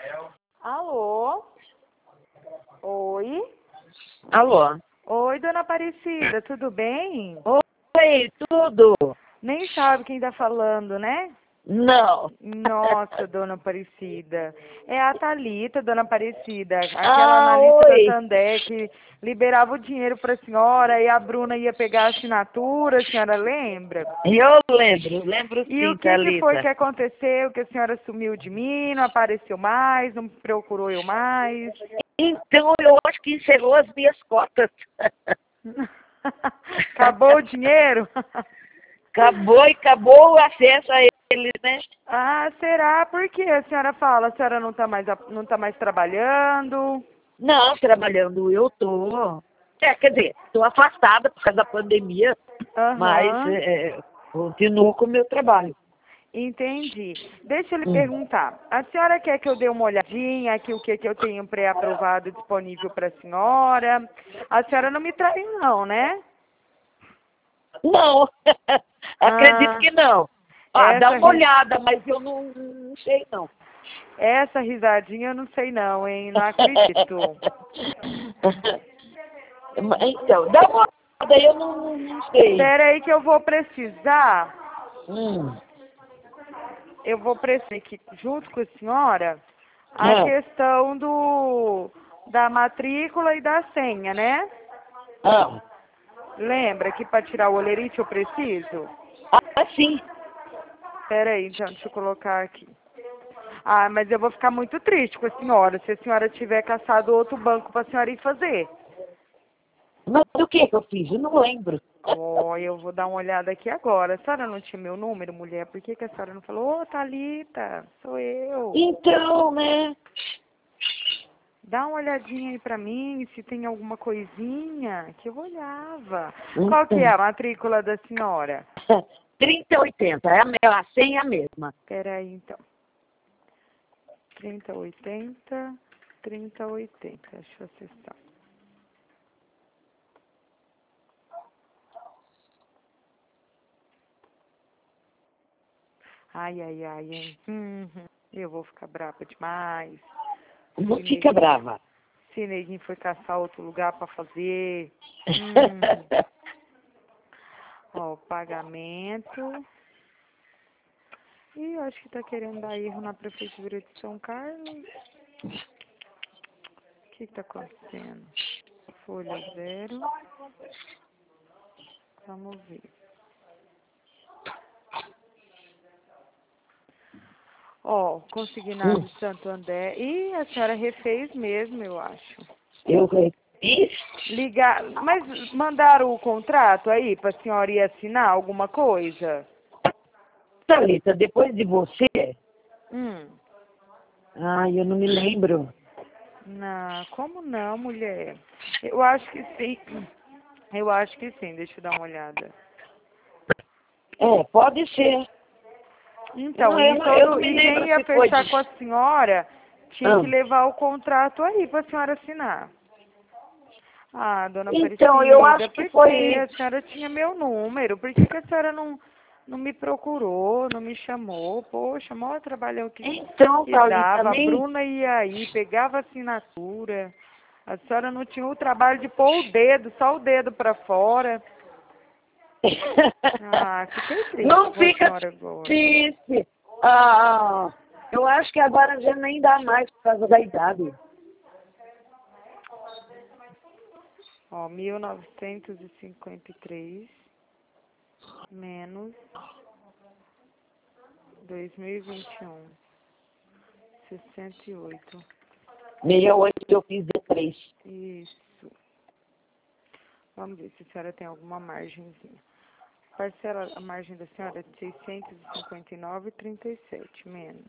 Alô? Oi? Alô? Oi, dona Aparecida, tudo bem? Oi, tudo? Nem sabe quem tá falando, né? Não. Nossa, dona Aparecida. É a Thalita, dona Aparecida, aquela analista da Oi. Tandé que liberava o dinheiro para a senhora e a Bruna ia pegar a assinatura, a senhora lembra? Eu lembro E o sim, que foi que Thalita. aconteceu? Que a senhora sumiu de mim, não apareceu mais, não procurou eu mais? Então, eu acho que encerrou as minhas cotas. Acabou o dinheiro? Acabou o acesso a eles, né? Ah, será? Por que a senhora fala? A senhora não tá mais trabalhando? Não, trabalhando eu tô. Quer dizer, estou afastada por causa da pandemia, mas Aham, continuo com o meu trabalho. entendi. Deixa eu lhe Hum. perguntar. A senhora quer que eu dê uma olhadinha aqui o que eu tenho pré-aprovado disponível para a senhora? A senhora não me traiu não, né? Não, acredito Ah, que não. Ah, dá essa, uma ri- olhada, mas eu não sei não. essa risadinha eu não sei não, hein? Não acredito. Então, dá uma olhada, eu não sei. Espera aí que eu vou precisar. Hum. Eu vou precisar aqui junto com a senhora a Ah, questão da matrícula e da senha, né? ah, Lembra que para tirar o olerite eu preciso? sim. Espera aí, então, deixa eu colocar aqui. Ah, mas eu vou ficar muito triste com a senhora se a senhora tiver caçado outro banco para a senhora ir fazer. Mas o que eu fiz? Eu não lembro. Ó, eu vou dar uma olhada aqui agora. A senhora não tinha meu número, mulher? Por que a senhora não falou? Ô, Thalita, sou eu. Então, né? Dá uma olhadinha aí pra mim, se tem alguma coisinha que eu olhava. Qual que é Então, a matrícula da senhora? 3080, a senha é a mesma. Espera aí, então. 3080, 3080. Deixa eu acessar. Ai, ai, ai, hein? Eu vou ficar brava demais. Não Se fica neguinho, brava. se neguinho foi caçar outro lugar pra fazer. Hum. Ó, pagamento. Ih, eu acho que tá querendo dar erro na prefeitura de São Carlos. O que tá acontecendo? Folha zero. Vamos ver. Ó, consignado Hum, de Santo André. Ih, a senhora refez mesmo, eu acho. eu fiz. Ligar. Mas mandaram o contrato aí pra senhora ir assinar alguma coisa? Thalita, depois de você, Hum. eu não me lembro. Não, como não, mulher? Eu acho que sim. Eu acho que sim, deixa eu dar uma olhada. Pode ser. Então, Eu não me e quem lembro ia se foi fechar com a senhora tinha que Ah. levar o contrato aí pra senhora assinar. Ah, dona Então, eu Aparecida, acho que por que foi. a senhora tinha meu número? Por que a senhora não me procurou, não me chamou? Poxa, maior trabalhão Então, que Thalita, dava. A nem. Bruna ia aí, pegava a assinatura. A senhora não tinha o trabalho de pôr o dedo, só o dedo pra fora. Ah, fiquei triste Não com a fica senhora agora. triste. Eu acho que agora já nem dá mais por causa da idade. Ó, 1953 menos 2021, 68. 68 eu fiz de 3. Isso. Vamos ver se a senhora tem alguma margenzinha. Parcela, a margem da senhora é de 659,37 menos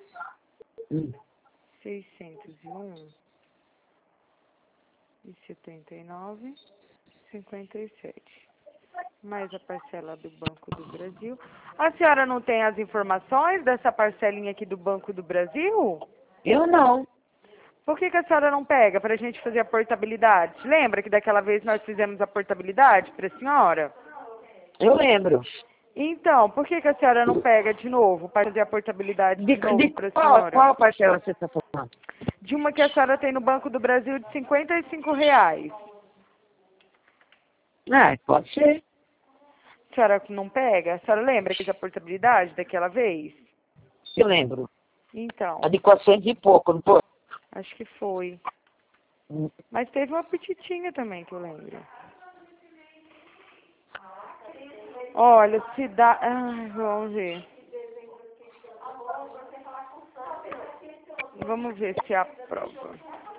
601,79,57. Mais a parcela do Banco do Brasil. A senhora não tem as informações dessa parcelinha aqui do Banco do Brasil? Eu não. Por que a senhora não pega para a gente fazer a portabilidade? Lembra que daquela vez nós fizemos a portabilidade para a senhora? Eu lembro. Então, por que a senhora não pega de novo para fazer a portabilidade de novo para a senhora? Qual parcela você está falando? De uma que a senhora tem no Banco do Brasil de R$ 55. Ah, pode ser. A senhora não pega? A senhora lembra que fez a portabilidade daquela vez? Eu lembro. Então, A de 400 e pouco, não foi? acho que foi. Mas teve uma petitinha também, que eu lembro. Olha, se dá... Ai, vamos ver. Vamos ver se aprova.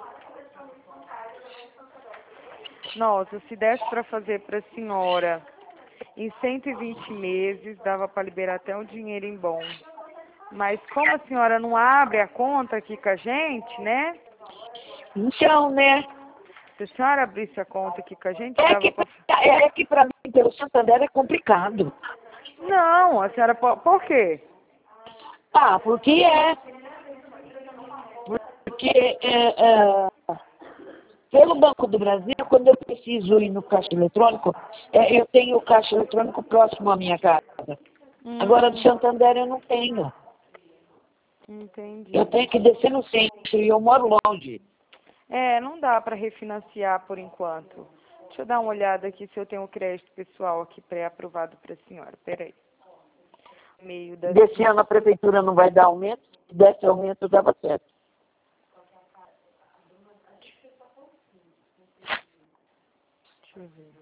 Nossa, se desse para fazer para a senhora em 120 meses, dava para liberar até um dinheirinho bom. Mas como a senhora não abre a conta aqui com a gente, né? Então, né? Se a senhora abrisse a conta aqui com a gente, dava para... É que para mim, pelo Santander, é complicado. Não, a senhora pode... Por quê? Ah, porque pelo Banco do Brasil, quando eu preciso ir no caixa eletrônico, eu tenho o caixa eletrônico próximo à minha casa. Agora, do Santander, eu não tenho. Entendi. Eu tenho que descer no centro e eu moro longe. É, não dá para refinanciar por enquanto. Deixa eu dar uma olhada aqui se eu tenho o crédito pessoal aqui pré-aprovado para a senhora. Peraí. Meio da... Desse ano a prefeitura não vai dar aumento. Se desse aumento, dava certo. Deixa eu ver.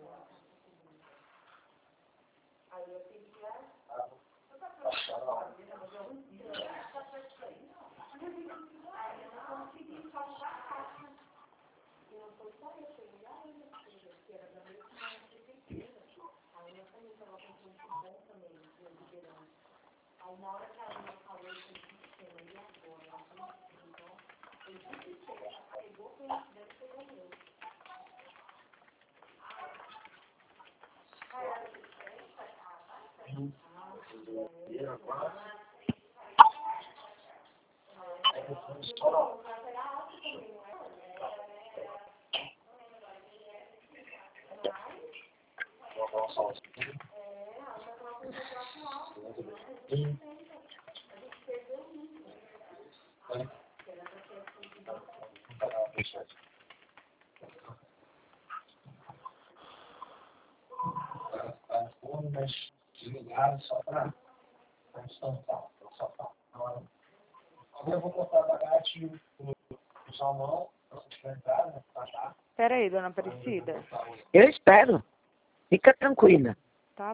Peraí, dona Aparecida. Eu espero. Fica tranquila. Tá.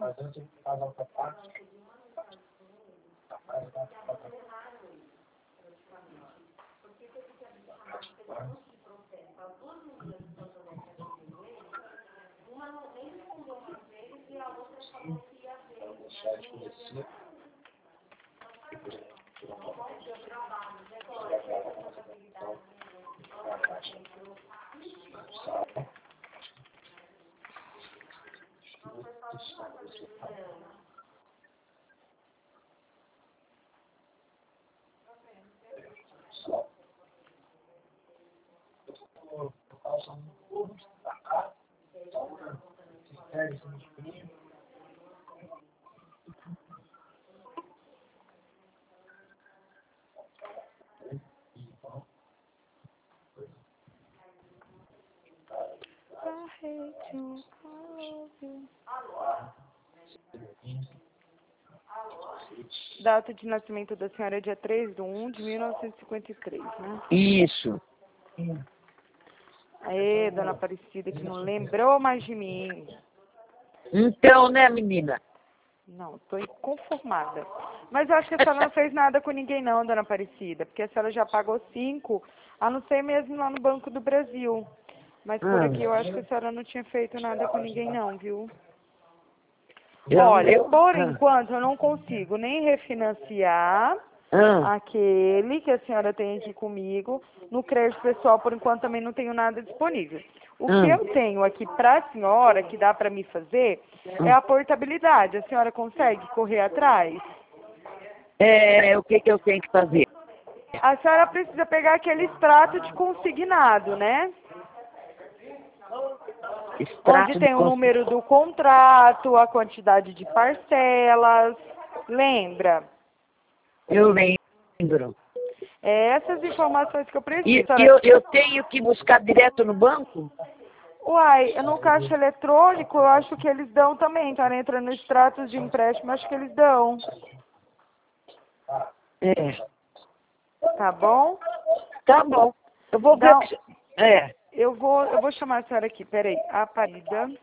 Data de nascimento da senhora é dia 3/1/1953, né? Isso. Aê, dona Aparecida, que não lembrou mais de mim. Então, né, menina? Não, estou inconformada. Mas eu acho que a senhora não fez nada com ninguém não, dona Aparecida, porque a senhora já pagou 5, a não ser mesmo lá no Banco do Brasil. Mas por aqui eu acho que a senhora não tinha feito nada com ninguém não, viu? Olha, por enquanto eu não consigo nem refinanciar aquele que a senhora tem aqui comigo. No crédito pessoal, por enquanto, também não tenho nada disponível. O que eu tenho aqui para a senhora, que dá para me fazer, é a portabilidade. A senhora consegue correr atrás? O que eu tenho que fazer? A senhora precisa pegar aquele extrato de consignado, né? Onde tem o número do contrato, a quantidade de parcelas. Lembra? Eu lembro. Essas informações que eu preciso. E eu tenho que buscar direto no banco? Uai, no caixa eletrônico eu acho que eles dão também, tá? Entra no extratos de empréstimo, acho que eles dão. Tá bom? Tá bom. Eu vou ver. Eu vou chamar a senhora aqui, peraí. Aparecida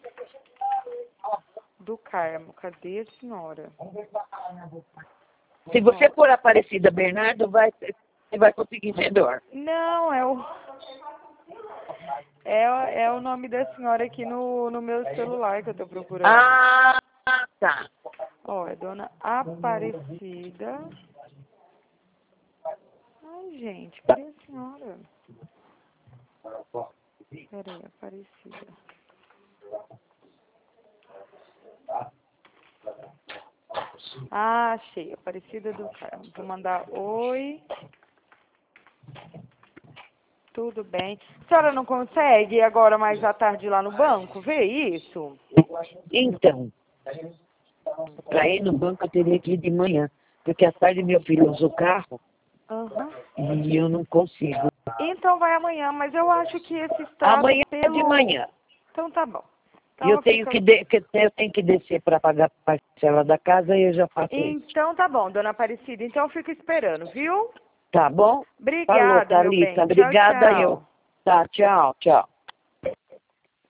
do Carmo. Cadê a senhora? Se você for Aparecida Bernardo, você vai conseguir melhor. Não, é o nome da senhora aqui no meu celular que eu tô procurando. Ah, tá. Ó, é Dona Aparecida. Ai, gente, cadê a senhora? Peraí, Aparecida. Ah, achei. Aparecida do Carmo. Vou mandar oi. Tudo bem. A senhora não consegue agora mais à tarde ir lá no banco ver isso? Então, para ir no banco eu teria que ir de manhã, porque à tarde meu filho usa o carro e eu não consigo. Então vai amanhã, mas eu acho que esse extrato Amanhã de manhã. Então tá bom. Então, eu tenho que descer para pagar a parcela da casa e eu já faço isso. Então tá bom, Dona Aparecida. Então eu fico esperando, viu? Tá bom? Obrigada, Falou, meu bem. Thalita. Obrigada, Tchau, tchau. Tá, tchau, tchau.